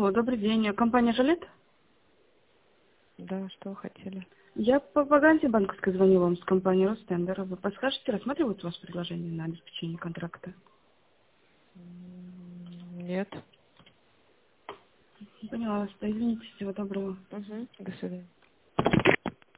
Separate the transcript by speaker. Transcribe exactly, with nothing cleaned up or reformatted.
Speaker 1: Алло, добрый день. Компания «Жилет»?
Speaker 2: Да, что вы хотели?
Speaker 1: Я по вакансии банковской звоню вам с компании «Ростендер». Вы подскажете, рассматривают у вас предложение на обеспечение контракта?
Speaker 2: М, Нет.
Speaker 1: Поняла вас. Извините, всего доброго.
Speaker 2: Угу. До свидания.